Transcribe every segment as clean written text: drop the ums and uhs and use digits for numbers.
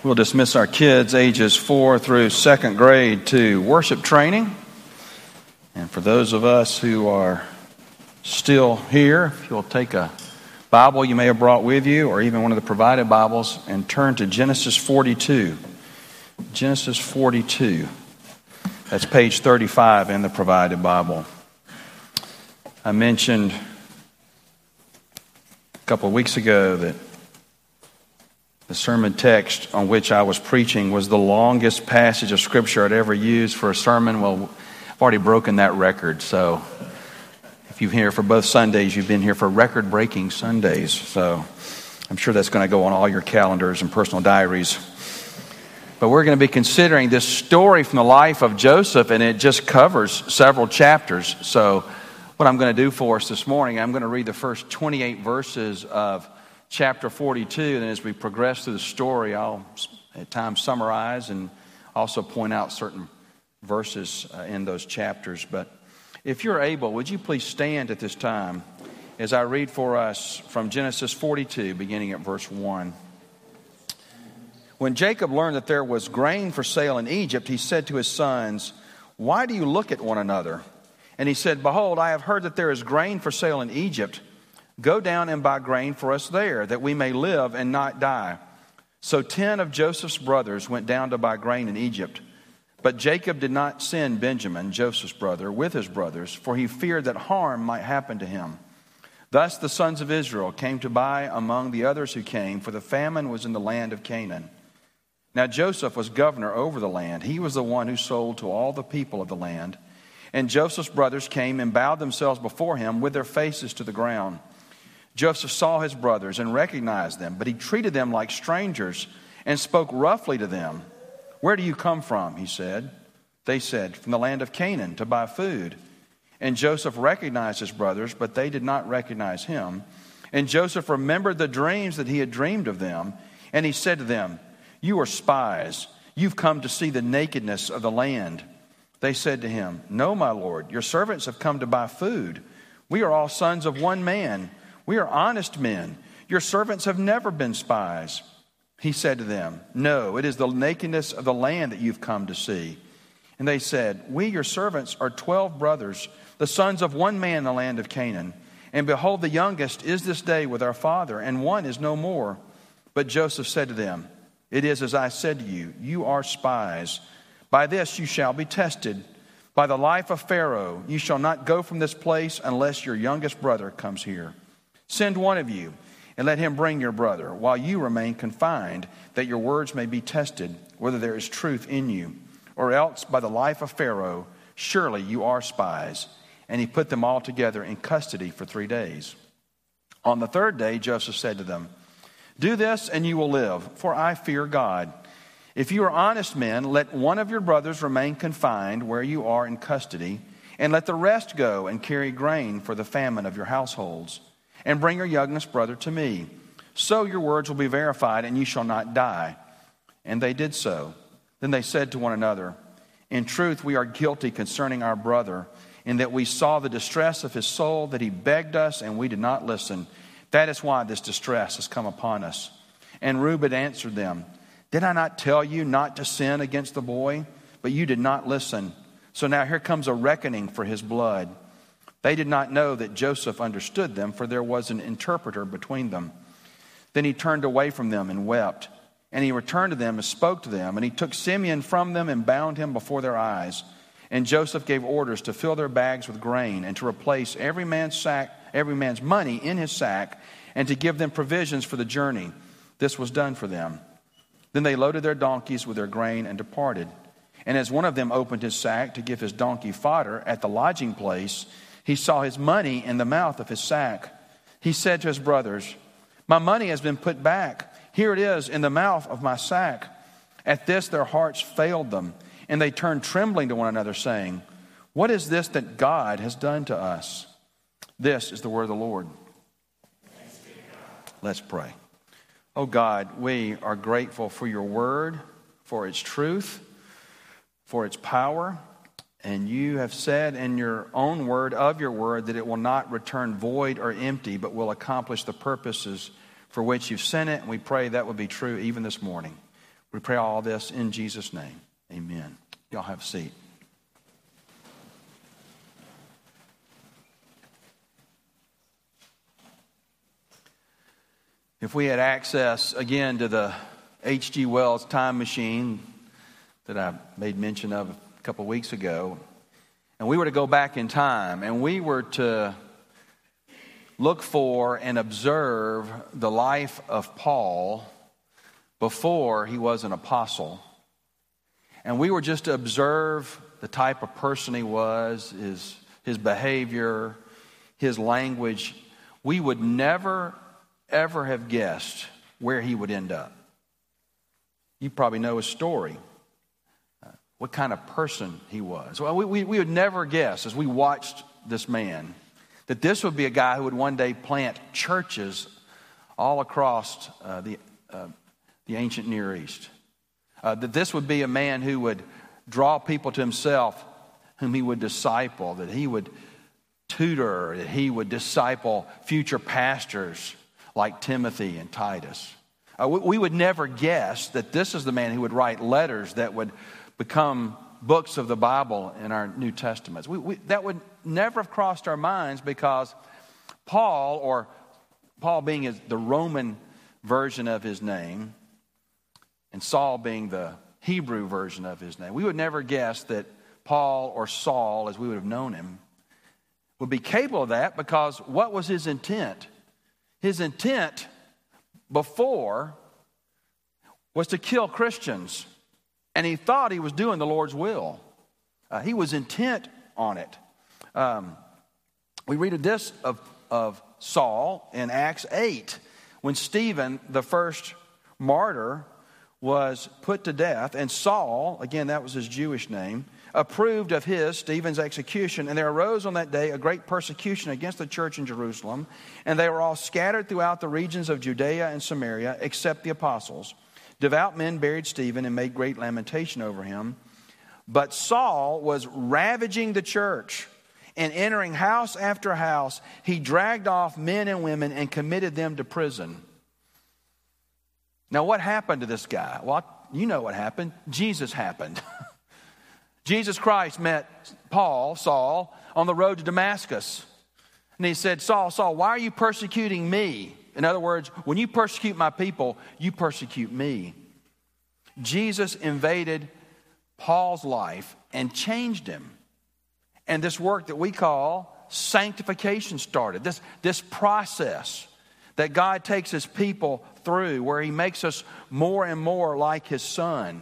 We'll dismiss our kids ages 4 through 2nd grade to worship training. And for those of us who are still here, if you'll take a Bible you may have brought with you or even one of the provided Bibles and turn to Genesis 42. Genesis 42. That's page 35 in the provided Bible. I mentioned a couple of weeks ago that the sermon text on which I was preaching was the longest passage of Scripture I'd ever used for a sermon. Well, I've already broken that record. So if you've been here for both Sundays, you've been here for record-breaking Sundays. So I'm sure that's going to go on all your calendars and personal diaries. But we're going to be considering this story from the life of Joseph, and it just covers several chapters. So what I'm going to do for us this morning, I'm going to read the first 28 verses of chapter 42, and as we progress through the story, I'll at times summarize and also point out certain verses in those chapters. But if you're able, would you please stand at this time as I read for us from Genesis 42, beginning at verse 1. When Jacob learned that there was grain for sale in Egypt, he said to his sons, "Why do you look at one another?" And he said, "Behold, I have heard that there is grain for sale in Egypt. Go down and buy grain for us there, that we may live and not die." So 10 of Joseph's brothers went down to buy grain in Egypt. But Jacob did not send Benjamin, Joseph's brother, with his brothers, for he feared that harm might happen to him. Thus the sons of Israel came to buy among the others who came, for the famine was in the land of Canaan. Now Joseph was governor over the land. He was the one who sold to all the people of the land. And Joseph's brothers came and bowed themselves before him with their faces to the ground. Joseph saw his brothers and recognized them, but he treated them like strangers and spoke roughly to them. "Where do you come from?" he said. They said, "From the land of Canaan, to buy food." And Joseph recognized his brothers, but they did not recognize him. And Joseph remembered the dreams that he had dreamed of them. And he said to them, "You are spies. You've come to see the nakedness of the land." They said to him, "No, my lord, your servants have come to buy food. We are all sons of one man. We are honest men. Your servants have never been spies." He said to them, "No, it is the nakedness of the land that you've come to see." And they said, "We, your servants, are 12 brothers, the sons of one man in the land of Canaan. And behold, the youngest is this day with our father, and one is no more." But Joseph said to them, "It is as I said to you, you are spies. By this you shall be tested. By the life of Pharaoh, you shall not go from this place unless your youngest brother comes here. Send one of you, and let him bring your brother, while you remain confined, that your words may be tested, whether there is truth in you. Or else, by the life of Pharaoh, surely you are spies." And he put them all together in custody for 3 days. On the 3rd day, Joseph said to them, "Do this, and you will live, for I fear God. If you are honest men, let one of your brothers remain confined where you are in custody, and let the rest go and carry grain for the famine of your households. And bring your youngest brother to me. So your words will be verified, and you shall not die." And they did so. Then they said to one another, "In truth, we are guilty concerning our brother, in that we saw the distress of his soul, that he begged us, and we did not listen. That is why this distress has come upon us." And Reuben answered them, "Did I not tell you not to sin against the boy? But you did not listen. So now here comes a reckoning for his blood." They did not know that Joseph understood them, for there was an interpreter between them. Then he turned away from them and wept. And he returned to them and spoke to them. And he took Simeon from them and bound him before their eyes. And Joseph gave orders to fill their bags with grain, and to replace every man's money in his sack, and to give them provisions for the journey. This was done for them. Then they loaded their donkeys with their grain and departed. And as one of them opened his sack to give his donkey fodder at the lodging place, he saw his money in the mouth of his sack. He said to his brothers, "My money has been put back. Here it is in the mouth of my sack." At this their hearts failed them, and they turned trembling to one another, saying, "What is this that God has done to us?" This is the word of the Lord. Let's pray. Oh God, we are grateful for your word, for its truth, for its power. And you have said in your own word of your word that it will not return void or empty, but will accomplish the purposes for which you've sent it. And we pray that will be true even this morning. We pray all this in Jesus' name. Amen. Y'all have a seat. If we had access again to the H.G. Wells time machine that I made mention of a couple of weeks ago, and we were to go back in time and we were to look for and observe the life of Paul before he was an apostle, and we were just to observe the type of person he was, his behavior, his language, we would never ever have guessed where he would end up. You probably know his story, what kind of person he was. Well, we would never guess as we watched this man that this would be a guy who would one day plant churches all across the ancient Near East. That this would be a man who would draw people to himself, whom he would disciple, that he would tutor, that he would disciple future pastors like Timothy and Titus. We would never guess that this is the man who would write letters that would become books of the Bible in our New Testaments. That would never have crossed our minds, because Paul, or Paul being the Roman version of his name, and Saul being the Hebrew version of his name, we would never guess that Paul, or Saul as we would have known him, would be capable of that, because what was his intent? His intent before was to kill Christians, and he thought he was doing the Lord's will. He was intent on it. We read of this of Saul in Acts 8, when Stephen, the first martyr, was put to death, and Saul, again that was his Jewish name, approved of Stephen's execution. And there arose on that day a great persecution against the church in Jerusalem, and they were all scattered throughout the regions of Judea and Samaria, except the apostles. Devout men buried Stephen and made great lamentation over him. But Saul was ravaging the church, and entering house after house, he dragged off men and women and committed them to prison. Now, what happened to this guy? Well, you know what happened. Jesus happened. Jesus Christ met Saul, on the road to Damascus. And he said, Saul, Saul, why are you persecuting me? In other words, when you persecute my people, you persecute me. Jesus invaded Paul's life and changed him. And this work that we call sanctification started. This process that God takes his people through, where he makes us more and more like his Son.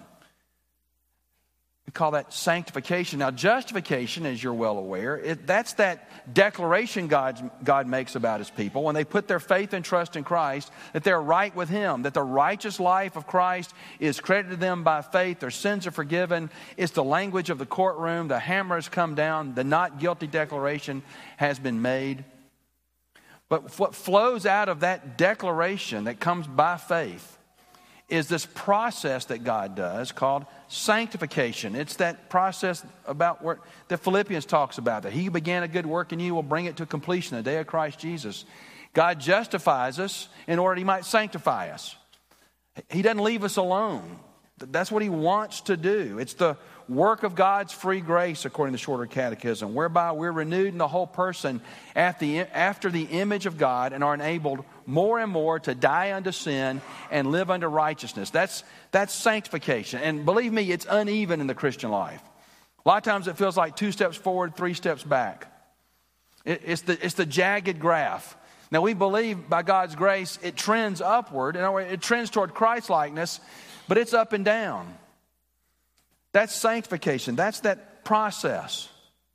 We call that sanctification. Now, justification, as you're well aware, that's that declaration God makes about his people when they put their faith and trust in Christ, that they're right with him, that the righteous life of Christ is credited to them by faith, their sins are forgiven. It's the language of the courtroom, the hammer has come down, the not guilty declaration has been made. But what flows out of that declaration that comes by faith is this process that God does called sanctification. It's that process about where the Philippians talks about, that he who began a good work in you will bring it to completion the day of Christ Jesus. God justifies us in order he might sanctify us. He doesn't leave us alone. That's what he wants to do. It's the work of God's free grace, according to the Shorter Catechism, whereby we're renewed in the whole person after the image of God, and are enabled more and more to die unto sin and live unto righteousness. That's sanctification. And believe me, it's uneven in the Christian life. A lot of times it feels like 2 steps forward, 3 steps back. It's the jagged graph. Now, we believe by God's grace it trends upward. In other words, it trends toward Christ-likeness, but it's up and down. That's sanctification. That's that process.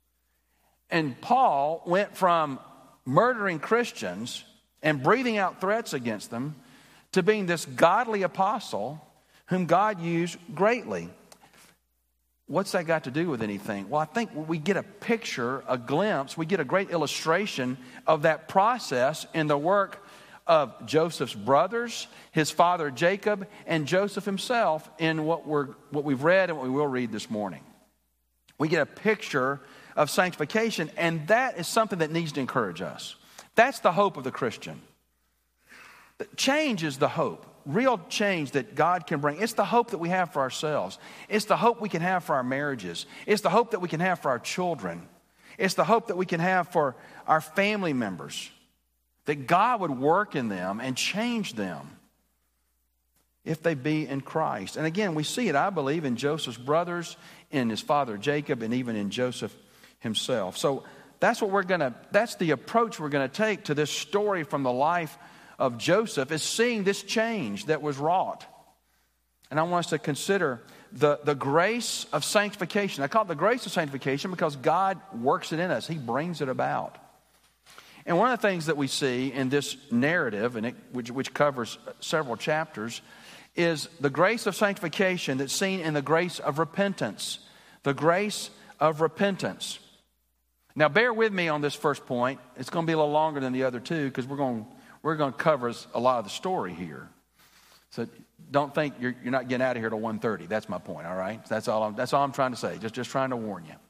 And Paul went from murdering Christians and breathing out threats against them to being this godly apostle whom God used greatly. What's that got to do with anything? Well, I think we get a picture, a glimpse, we get a great illustration of that process in the work of Joseph's brothers, his father Jacob, and Joseph himself in what we've read and what we will read this morning. We get a picture of sanctification, and that is something that needs to encourage us. That's the hope of the Christian. Change is the hope. real change that God can bring. It's the hope that we have for ourselves. It's the hope we can have for our marriages. It's the hope that we can have for our children. It's the hope that we can have for our family members. That God would work in them and change them if they be in Christ. And again, we see it, I believe, in Joseph's brothers, in his father Jacob, and even in Joseph himself. So that's the approach we're going to take to this story from the life of Joseph, is seeing this change that was wrought. And I want us to consider the grace of sanctification. I call it the grace of sanctification because God works it in us. He brings it about. And one of the things that we see in this narrative, which covers several chapters, is the grace of sanctification that's seen in the grace of repentance. The grace of repentance. Now, bear with me on this first point. It's going to be a little longer than the other two because we're going to cover a lot of the story here. So don't think you're not getting out of here till 1:30. That's my point, all right? That's all I'm trying to say, just trying to warn you.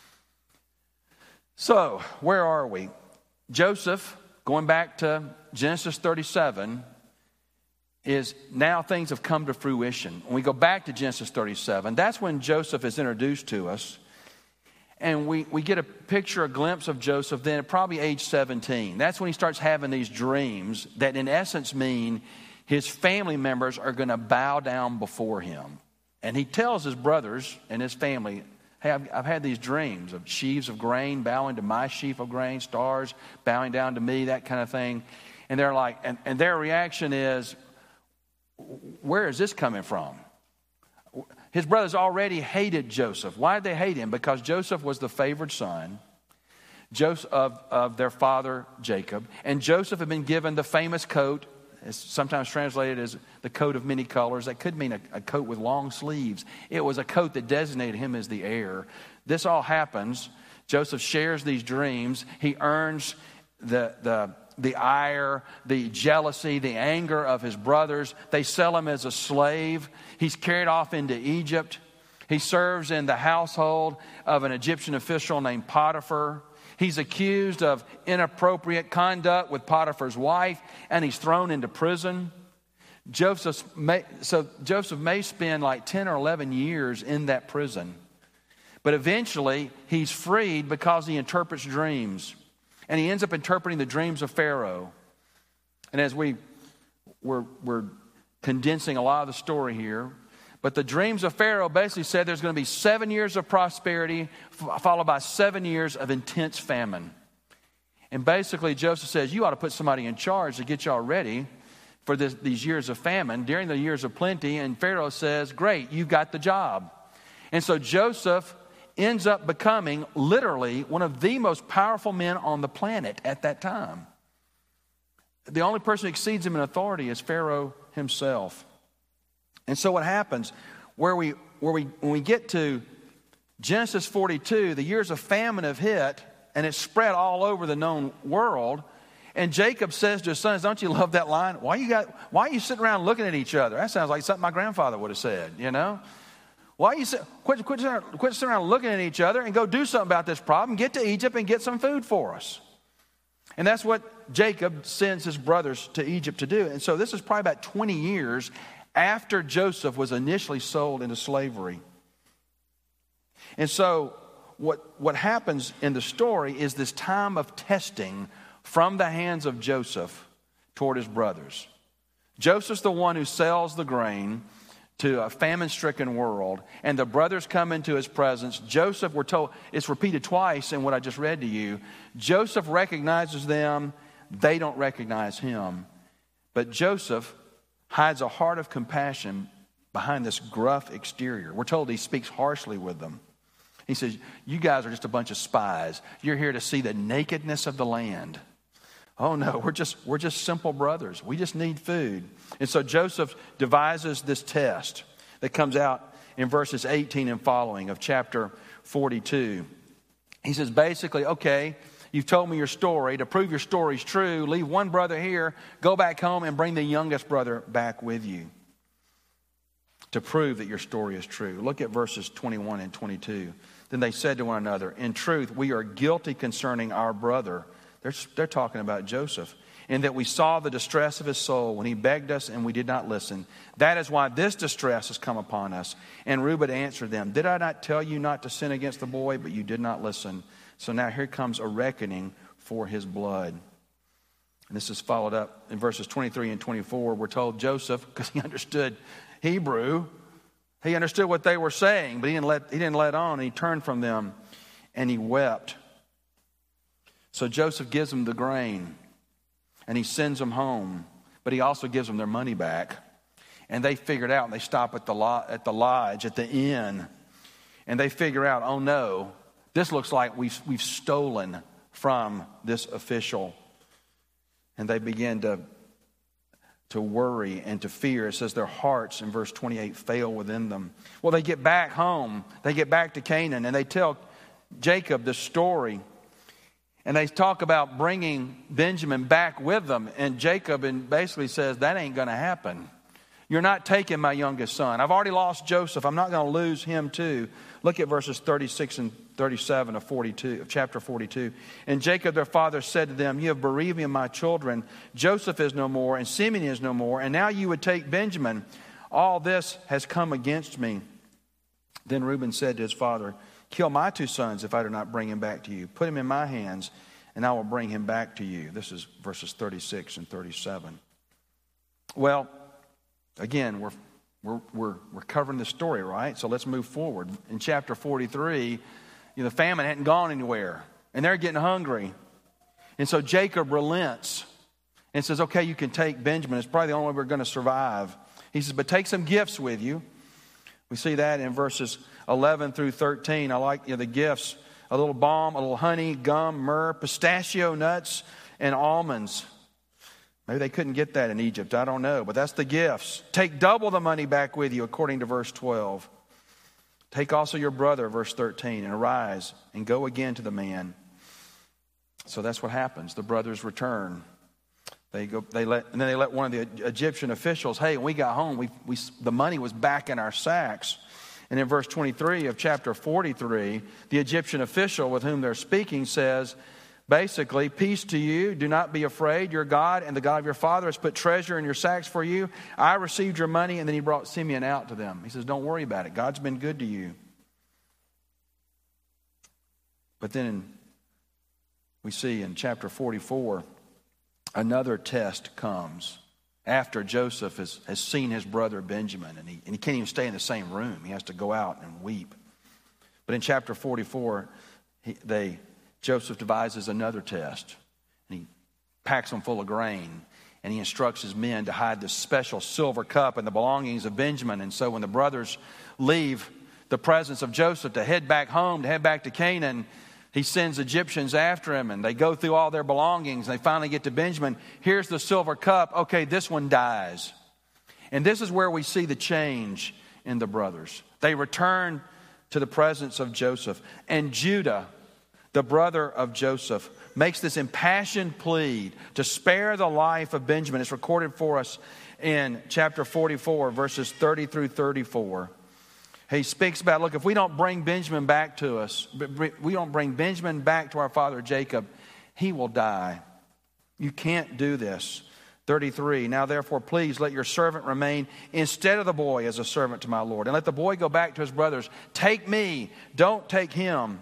So, where are we? Joseph, going back to Genesis 37, is now things have come to fruition. When we go back to Genesis 37, that's when Joseph is introduced to us. And we get a glimpse of Joseph then at probably age 17. That's when he starts having these dreams that in essence mean his family members are going to bow down before him. And he tells his brothers and his family, hey, I've had these dreams of sheaves of grain bowing to my sheaf of grain, stars bowing down to me, that kind of thing. And they're like, and their reaction is, where is this coming from? His brothers already hated Joseph. Why did they hate him? Because Joseph was the favored son of their father Jacob. And Joseph had been given the famous coat. It's sometimes translated as the coat of many colors. That could mean a coat with long sleeves. It was a coat that designated him as the heir. This all happens. Joseph shares these dreams. He earns the ire, the jealousy, the anger of his brothers. They sell him as a slave. He's carried off into Egypt. He serves in the household of an Egyptian official named Potiphar. He's accused of inappropriate conduct with Potiphar's wife, and he's thrown into prison. Joseph may spend like 10 or 11 years in that prison. But eventually, he's freed because he interprets dreams. And he ends up interpreting the dreams of Pharaoh. And as we're condensing a lot of the story here, but the dreams of Pharaoh basically said there's going to be 7 years of prosperity followed by 7 years of intense famine. And basically Joseph says, you ought to put somebody in charge to get y'all ready for these years of famine during the years of plenty. And Pharaoh says, great, you got the job. And so Joseph ends up becoming literally one of the most powerful men on the planet at that time. The only person who exceeds him in authority is Pharaoh himself. And so what happens, when we get to Genesis 42, the years of famine have hit, and it's spread all over the known world. And Jacob says to his sons, don't you love that line? Why are you sitting around looking at each other? That sounds like something my grandfather would have said, you know? Why you quit sitting around looking at each other and go do something about this problem. Get to Egypt and get some food for us. And that's what Jacob sends his brothers to Egypt to do. And so this is probably about 20 years after Joseph was initially sold into slavery. And so what happens in the story is this time of testing from the hands of Joseph toward his brothers. Joseph's the one who sells the grain to a famine-stricken world, and the brothers come into his presence. Joseph, we're told, it's repeated twice in what I just read to you. Joseph recognizes them. They don't recognize him. But Joseph hides a heart of compassion behind this gruff exterior. We're told he speaks harshly with them. He says, you guys are just a bunch of spies. You're here to see the nakedness of the land. Oh no, we're just simple brothers. We just need food. And so Joseph devises this test that comes out in verses 18 and following of chapter 42. He says basically, okay, you've told me your story. To prove your story's true, leave one brother here, go back home and bring the youngest brother back with you to prove that your story is true. Look at verses 21 and 22. Then they said to one another, in truth, we are guilty concerning our brother, They're talking about Joseph. "In that we saw the distress of his soul when he begged us and we did not listen. That is why this distress has come upon us." And Reuben answered them, "Did I not tell you not to sin against the boy? But you did not listen. So now here comes a reckoning for his blood." And this is followed up in verses 23 and 24. We're told Joseph, because he understood Hebrew, he understood what they were saying, but he didn't let on. And he turned from them and he wept. So Joseph gives them the grain and he sends them home, but he also gives them their money back. And they figured out, and they stop at the lodge, at the inn, and they figure out, oh no, this looks like we've stolen from this official. And they begin to worry and to fear. It says their hearts, in verse 28, fail within them. Well, they get back home. They get back to Canaan, and they tell Jacob this story. And they talk about bringing Benjamin back with them. And Jacob basically says, that ain't going to happen. You're not taking my youngest son. I've already lost Joseph. I'm not going to lose him too. Look at verses 36 and 37 of chapter 42. "And Jacob their father said to them, you have bereaved me of my children. Joseph is no more, and Simeon is no more. And now you would take Benjamin. All this has come against me." Then Reuben said to his father, "Kill my two sons if I do not bring him back to you. Put him in my hands, and I will bring him back to you." This is verses 36 and 37. Well, again, we're covering the story, right? So let's move forward. In chapter 43, the famine hadn't gone anywhere, and they're getting hungry. And so Jacob relents and says, okay, you can take Benjamin. It's probably the only way we're going to survive. He says, but take some gifts with you. We see that in verses 11 through 13. I like the gifts: a little balm, a little honey, gum, myrrh, pistachio nuts, and almonds. Maybe they couldn't get that in Egypt. I don't know. But that's the gifts. Take double the money back with you, according to verse 12. Take also your brother, verse 13, and arise and go again to the man. So that's what happens. The brothers return. They let one of the Egyptian officials, hey, when we got home, the money was back in our sacks. And in verse 23 of chapter 43, the Egyptian official with whom they're speaking says, basically, peace to you. Do not be afraid. Your God and the God of your father has put treasure in your sacks for you. I received your money. And then he brought Simeon out to them. He says, don't worry about it. God's been good to you. But then we see in chapter 44, another test comes after Joseph has seen his brother Benjamin. And he can't even stay in the same room. He has to go out and weep. But in chapter 44, Joseph devises another test, and he packs them full of grain, and he instructs his men to hide this special silver cup in the belongings of Benjamin. And so when the brothers leave the presence of Joseph to head back home, to head back to Canaan, he sends Egyptians after him, and they go through all their belongings, and they finally get to Benjamin. Here's the silver cup. Okay, this one dies. And this is where we see the change in the brothers. They return to the presence of Joseph, and Judah, the brother of Joseph, makes this impassioned plea to spare the life of Benjamin. It's recorded for us in chapter 44, verses 30 through 34. He speaks about, look, if we don't bring Benjamin back to us, we don't bring Benjamin back to our father Jacob, he will die. You can't do this. 33, now therefore please let your servant remain instead of the boy as a servant to my Lord. And let the boy go back to his brothers. Take me, don't take him.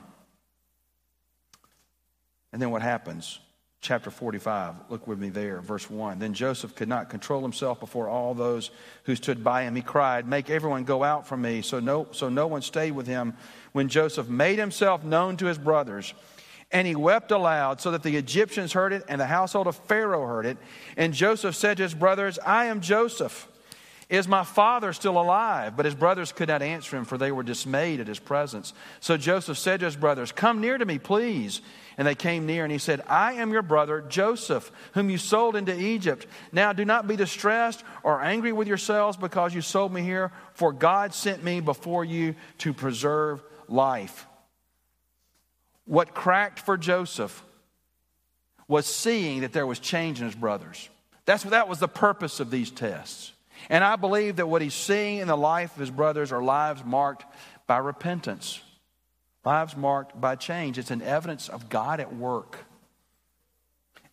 And then what happens? Chapter 45, look with me there, verse 1. Then Joseph could not control himself before all those who stood by him. He cried, make everyone go out from me. So no one stayed with him when Joseph made himself known to his brothers. And he wept aloud so that the Egyptians heard it and the household of Pharaoh heard it. And Joseph said to his brothers, I am Joseph. Is my father still alive? But his brothers could not answer him, for they were dismayed at his presence. So Joseph said to his brothers, come near to me, please. And they came near, and he said, I am your brother Joseph, whom you sold into Egypt. Now do not be distressed or angry with yourselves because you sold me here, for God sent me before you to preserve life. What cracked for Joseph was seeing that there was change in his brothers. That was the purpose of these tests. And I believe that what he's seeing in the life of his brothers are lives marked by repentance. Lives marked by change. It's an evidence of God at work.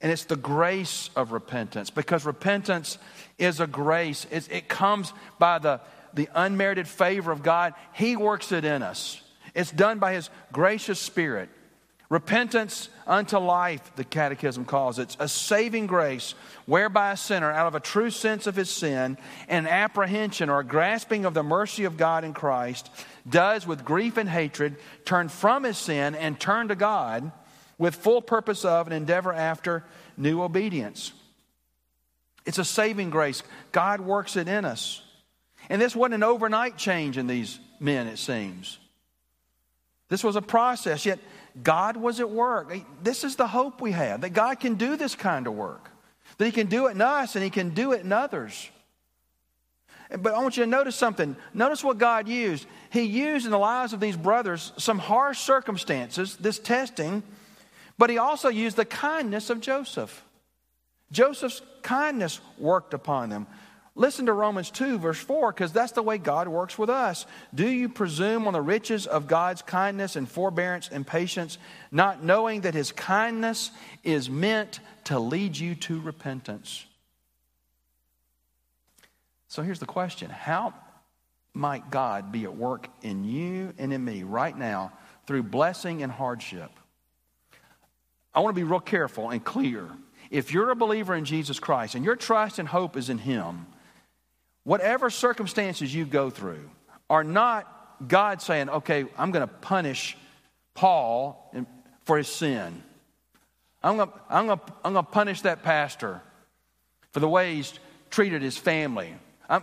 And it's the grace of repentance, because repentance is a grace. It comes by the unmerited favor of God. He works it in us. It's done by His gracious Spirit. Repentance unto life, the Catechism calls it. It's a saving grace whereby a sinner, out of a true sense of his sin and apprehension or a grasping of the mercy of God in Christ, does with grief and hatred turn from his sin and turn to God with full purpose of and endeavor after new obedience. It's a saving grace. God works it in us. And this wasn't an overnight change in these men, it seems. This was a process, yet God was at work. This is the hope we have, that God can do this kind of work. That He can do it in us and He can do it in others. But I want you to notice something. Notice what God used. He used in the lives of these brothers some harsh circumstances, this testing, but He also used the kindness of Joseph. Joseph's kindness worked upon them. Listen to Romans 2, verse 4, because that's the way God works with us. Do you presume on the riches of God's kindness and forbearance and patience, not knowing that His kindness is meant to lead you to repentance? So here's the question. How might God be at work in you and in me right now through blessing and hardship? I want to be real careful and clear. If you're a believer in Jesus Christ and your trust and hope is in Him, whatever circumstances you go through are not God saying, okay, I'm going to punish Paul for his sin. I'm going to punish that pastor for the way he's treated his family.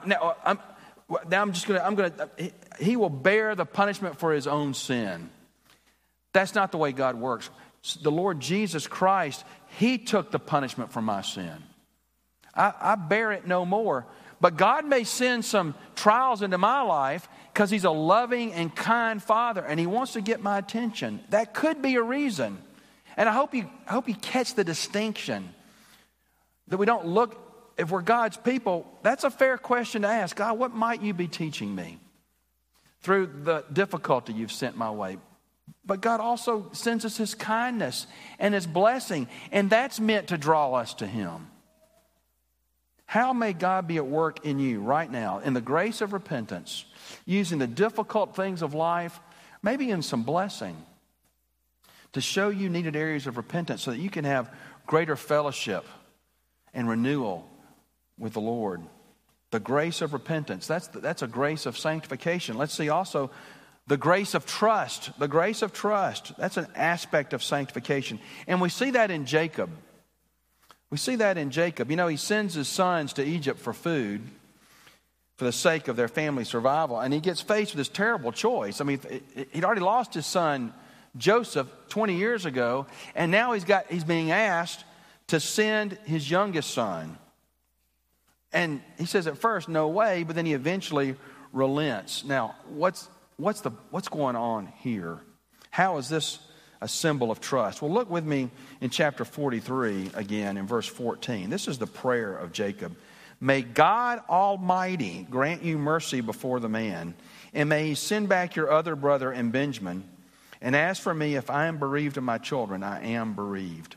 He will bear the punishment for his own sin. That's not the way God works. The Lord Jesus Christ, He took the punishment for my sin. I bear it no more. But God may send some trials into my life because He's a loving and kind Father and He wants to get my attention. That could be a reason. And I hope you catch the distinction. That we don't look, if we're God's people, that's a fair question to ask. God, what might You be teaching me through the difficulty You've sent my way? But God also sends us His kindness and His blessing, and that's meant to draw us to Him. How may God be at work in you right now in the grace of repentance, using the difficult things of life, maybe in some blessing, to show you needed areas of repentance so that you can have greater fellowship and renewal with the Lord? The grace of repentance, that's a grace of sanctification. Let's see also the grace of trust. The grace of trust, that's an aspect of sanctification. And we see that in Jacob. We see that in Jacob. You know, he sends his sons to Egypt for food for the sake of their family survival. And he gets faced with this terrible choice. I mean, he'd already lost his son Joseph 20 years ago. And now he's being asked to send his youngest son. And he says at first, no way. But then he eventually relents. Now, what's going on here? How is this a symbol of trust? Well, look with me in chapter 43 again in verse 14. This is the prayer of Jacob. May God Almighty grant you mercy before the man, and may He send back your other brother and Benjamin. And as for me, if I am bereaved of my children, I am bereaved.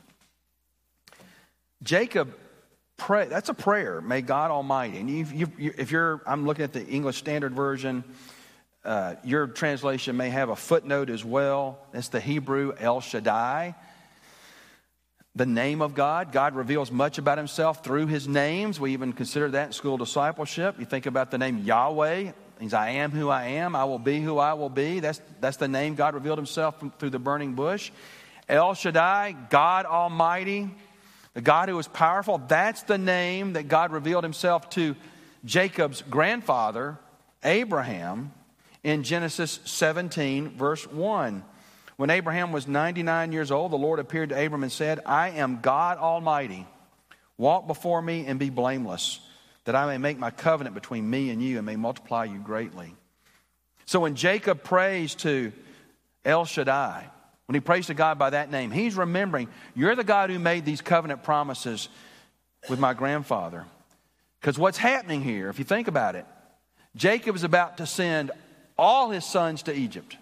Jacob, that's a prayer. May God Almighty. And I'm looking at the English Standard Version. Your translation may have a footnote as well. It's the Hebrew El Shaddai, the name of God. God reveals much about Himself through His names. We even consider that in school discipleship. You think about the name Yahweh. It means I am who I am. I will be who I will be. That's the name God revealed Himself through the burning bush. El Shaddai, God Almighty, the God who is powerful. That's the name that God revealed Himself to Jacob's grandfather, Abraham, in Genesis 17, verse 1. When Abraham was 99 years old, the Lord appeared to Abram and said, I am God Almighty. Walk before me and be blameless, that I may make my covenant between me and you and may multiply you greatly. So when Jacob prays to El Shaddai, when he prays to God by that name, he's remembering, you're the God who made these covenant promises with my grandfather. Because what's happening here, if you think about it, Jacob is about to send all his sons to Egypt.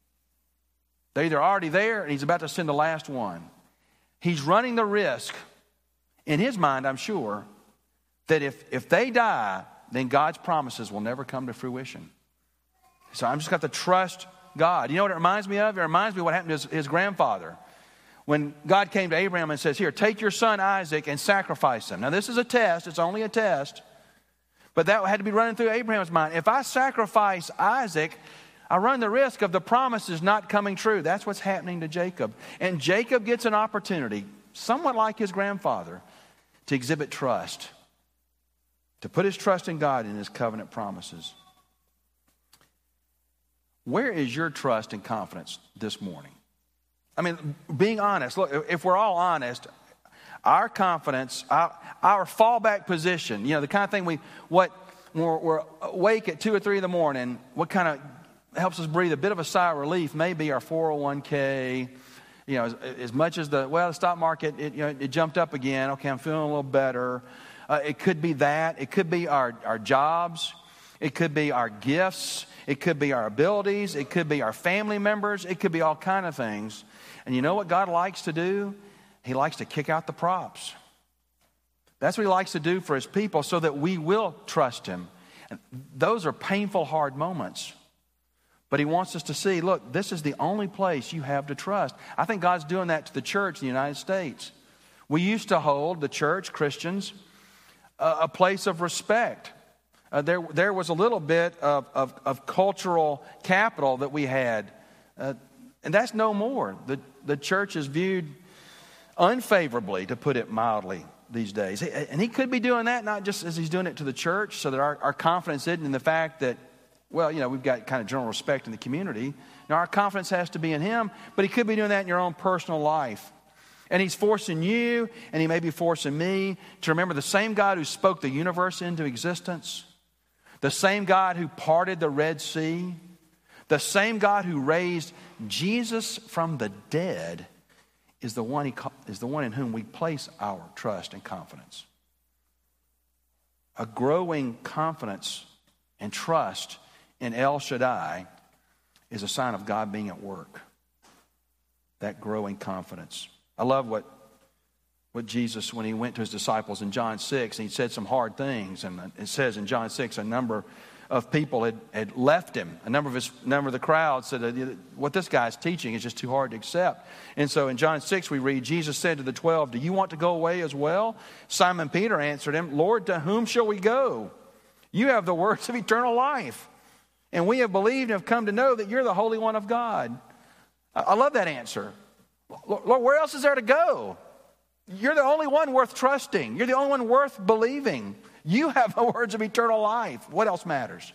They're either already there and he's about to send the last one. He's running the risk in his mind, I'm sure, that if they die, then God's promises will never come to fruition. So I'm just got to trust God. You know what it reminds me of? It reminds me of what happened to his grandfather. When God came to Abraham and says, here, take your son Isaac and sacrifice him. Now this is a test. It's only a test. But that had to be running through Abraham's mind. If I sacrifice Isaac, I run the risk of the promises not coming true. That's what's happening to Jacob. And Jacob gets an opportunity, somewhat like his grandfather, to exhibit trust, to put his trust in God and his covenant promises. Where is your trust and confidence this morning? I mean, being honest, look, if we're all honest, our confidence, our fallback position, you know, the kind of thing when we're awake at 2 or 3 in the morning, what kind of helps us breathe a bit of a sigh of relief may be our 401k. You know, as much as the stock market, it jumped up again. Okay, I'm feeling a little better. It could be that. It could be our jobs. It could be our gifts. It could be our abilities. It could be our family members. It could be all kind of things. And you know what God likes to do? He likes to kick out the props. That's what he likes to do for his people so that we will trust him. And those are painful, hard moments. But he wants us to see, look, this is the only place you have to trust. I think God's doing that to the church in the United States. We used to hold, the church, Christians, a place of respect. There was a little bit of cultural capital that we had. And that's no more. The church is viewed unfavorably, to put it mildly, these days. And he could be doing that not just as he's doing it to the church, so that our confidence isn't in the fact that, well, you know, we've got kind of general respect in the community. Now, our confidence has to be in him, but he could be doing that in your own personal life. And he's forcing you, and he may be forcing me, to remember the same God who spoke the universe into existence, the same God who parted the Red Sea, the same God who raised Jesus from the dead is the one in whom we place our trust and confidence. A growing confidence and trust in El Shaddai is a sign of God being at work. That growing confidence. I love what Jesus, when he went to his disciples in John 6, and he said some hard things. And it says in John 6, a number of people had left him. A number of the crowd said, what this guy's teaching is just too hard to accept. And so in John 6 we read, Jesus said to the 12, do you want to go away as well? Simon Peter answered him, Lord, to whom shall we go? You have the words of eternal life. And we have believed and have come to know that you're the Holy One of God. I love that answer. Lord, where else is there to go? You're the only one worth trusting. You're the only one worth believing. You have the words of eternal life. What else matters?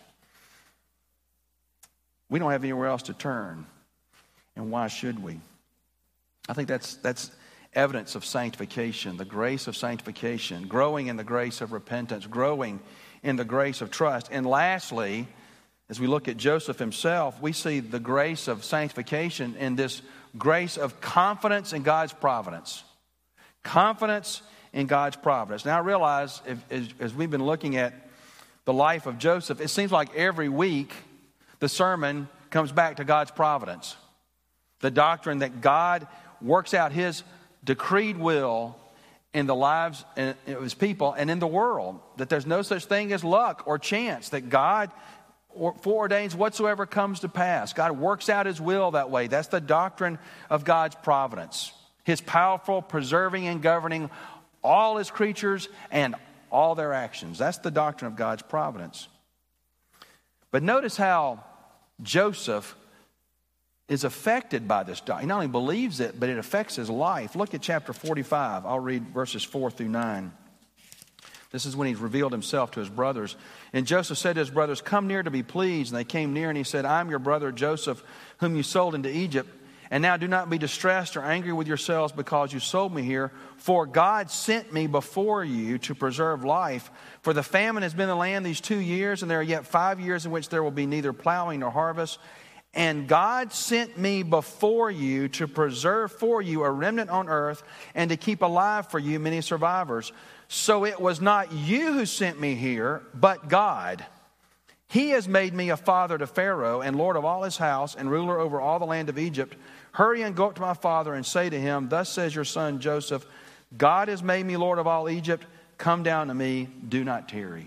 We don't have anywhere else to turn. And why should we? I think that's evidence of sanctification, the grace of sanctification, growing in the grace of repentance, growing in the grace of trust. And lastly, as we look at Joseph himself, we see the grace of sanctification in this grace of confidence in God's providence. Confidence in God's providence. Now I realize, as we've been looking at the life of Joseph, it seems like every week the sermon comes back to God's providence. The doctrine that God works out his decreed will in the lives of his people and in the world. That there's no such thing as luck or chance. That God foreordains whatsoever comes to pass. God works out his will that way. That's the doctrine of God's providence. His powerful preserving and governing all his creatures and all their actions. That's the doctrine of God's providence. But notice how Joseph is affected by this doctrine. He not only believes it, but it affects his life. Look at chapter 45. I'll read verses 4 through 9. This is when he's revealed himself to his brothers. And Joseph said to his brothers, come near to be pleased. And they came near, and he said, I'm your brother Joseph, whom you sold into Egypt. And now do not be distressed or angry with yourselves because you sold me here. For God sent me before you to preserve life. For the famine has been in the land these 2 years, and there are yet 5 years in which there will be neither plowing nor harvest. And God sent me before you to preserve for you a remnant on earth and to keep alive for you many survivors. So it was not you who sent me here, but God. He has made me a father to Pharaoh and lord of all his house and ruler over all the land of Egypt. Hurry and go up to my father and say to him, thus says your son Joseph, God has made me Lord of all Egypt. Come down to me. Do not tarry.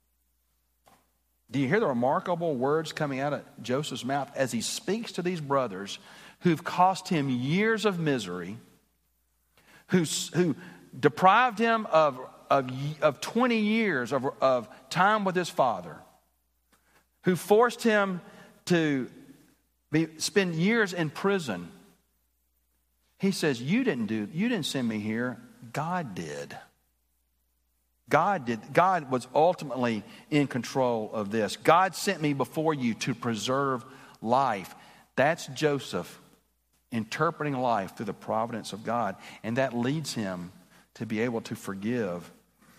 Do you hear the remarkable words coming out of Joseph's mouth as he speaks to these brothers who've cost him years of misery, who deprived him of 20 years of time with his father, who forced him to spend years in prison? He says, you didn't send me here. God did. God did. God was ultimately in control of this. God sent me before you to preserve life. That's Joseph interpreting life through the providence of God. And that leads him to be able to forgive.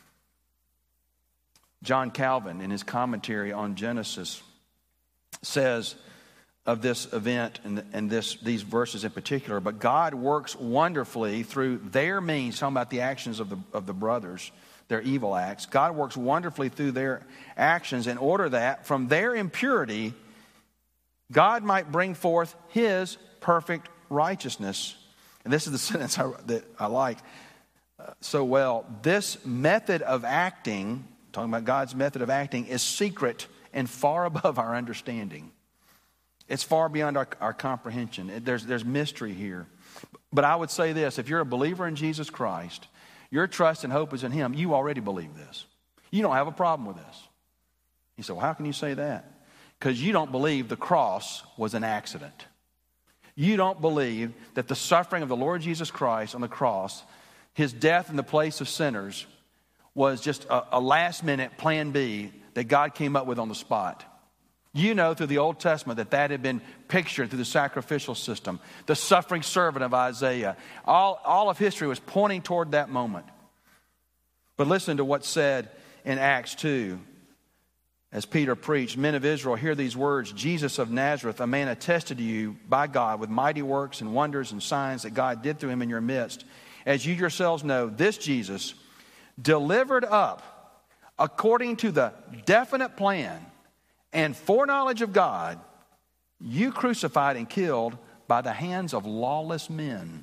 John Calvin, in his commentary on Genesis, says of this event and these verses in particular, but God works wonderfully through their means, talking about the actions of the brothers, their evil acts. God works wonderfully through their actions in order that from their impurity, God might bring forth His perfect righteousness. And this is the sentence that I like so well. This method of acting, talking about God's method of acting, is secret and far above our understanding. It's far beyond our comprehension. There's mystery here. But I would say this, if you're a believer in Jesus Christ, your trust and hope is in Him, you already believe this. You don't have a problem with this. You say, well, how can you say that? Because you don't believe the cross was an accident. You don't believe that the suffering of the Lord Jesus Christ on the cross, His death in the place of sinners, was just a last-minute plan B that God came up with on the spot. You know through the Old Testament that had been pictured through the sacrificial system. The suffering servant of Isaiah. All of history was pointing toward that moment. But listen to what's said in Acts 2. As Peter preached, men of Israel, hear these words. Jesus of Nazareth, a man attested to you by God with mighty works and wonders and signs that God did through him in your midst. As you yourselves know, this Jesus, delivered up according to the definite plan and foreknowledge of God, you crucified and killed by the hands of lawless men.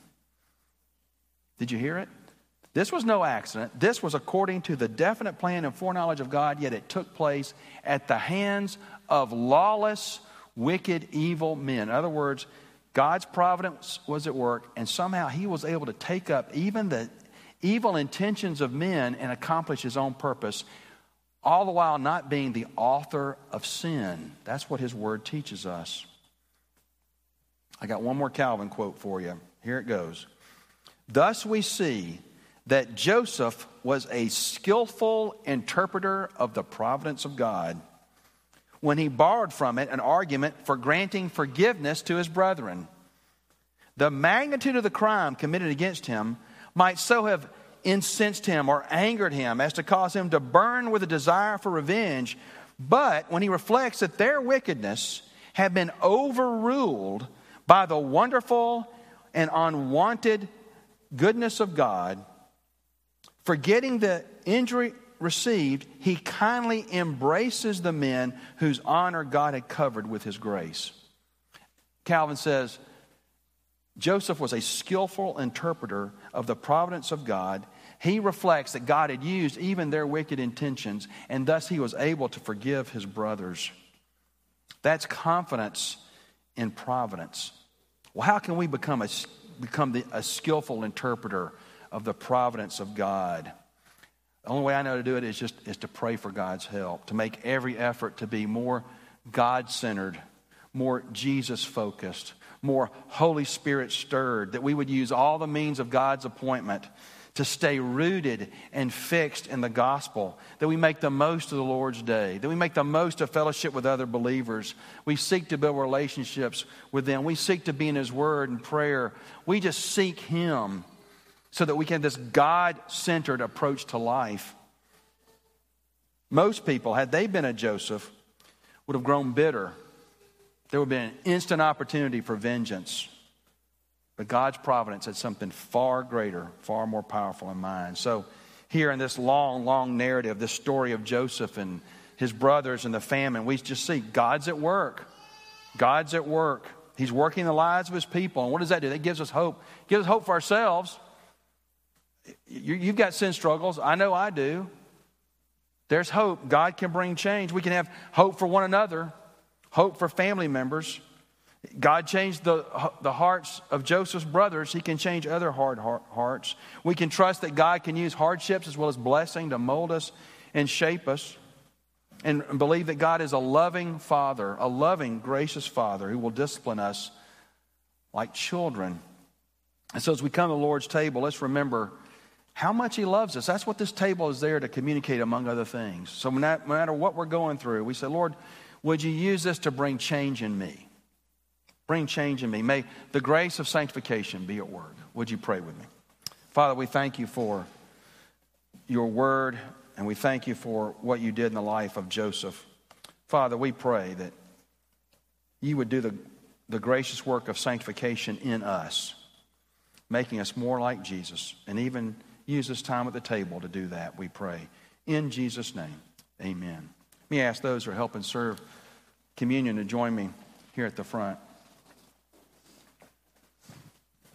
Did you hear it? This was no accident. This was according to the definite plan and foreknowledge of God, yet it took place at the hands of lawless, wicked, evil men. In other words, God's providence was at work, and somehow He was able to take up even the evil intentions of men and accomplish His own purpose, all the while not being the author of sin. That's what His Word teaches us. I got one more Calvin quote for you. Here it goes. Thus we see that Joseph was a skillful interpreter of the providence of God when he borrowed from it an argument for granting forgiveness to his brethren. The magnitude of the crime committed against him might so have incensed him or angered him as to cause him to burn with a desire for revenge. But when he reflects that their wickedness had been overruled by the wonderful and unwanted goodness of God, forgetting the injury received, he kindly embraces the men whose honor God had covered with His grace. Calvin says, Joseph was a skillful interpreter of the providence of God. He reflects that God had used even their wicked intentions, and thus he was able to forgive his brothers. That's confidence in providence. Well, how can we become a skillful interpreter of the providence of God? The only way I know to do it is to pray for God's help, to make every effort to be more God-centered, more Jesus-focused, more Holy Spirit stirred, that we would use all the means of God's appointment to stay rooted and fixed in the gospel, that we make the most of the Lord's day, that we make the most of fellowship with other believers. We seek to build relationships with them. We seek to be in His Word and prayer. We just seek Him so that we can have this God-centered approach to life. Most people, had they been a Joseph, would have grown bitter. There would have been an instant opportunity for vengeance. But God's providence had something far greater, far more powerful in mind. So here in this long, long narrative, this story of Joseph and his brothers and the famine, we just see God's at work. God's at work. He's working the lives of His people. And what does that do? That gives us hope. It gives us hope for ourselves. You've got sin struggles. I know I do. There's hope. God can bring change. We can have hope for one another, hope for family members. God changed the hearts of Joseph's brothers. He can change other hard hearts. We can trust that God can use hardships as well as blessing to mold us and shape us. And believe that God is a loving Father, a loving, gracious Father who will discipline us like children. And so as we come to the Lord's table, let's remember how much He loves us. That's what this table is there to communicate, among other things. So no matter what we're going through, we say, Lord, would you use this to bring change in me? Bring change in me. May the grace of sanctification be at work. Would you pray with me? Father, we thank you for your word, and we thank you for what you did in the life of Joseph. Father, we pray that you would do the gracious work of sanctification in us, making us more like Jesus, and even use this time at the table to do that, we pray. In Jesus' name, amen. Let me ask those who are helping serve communion to join me here at the front.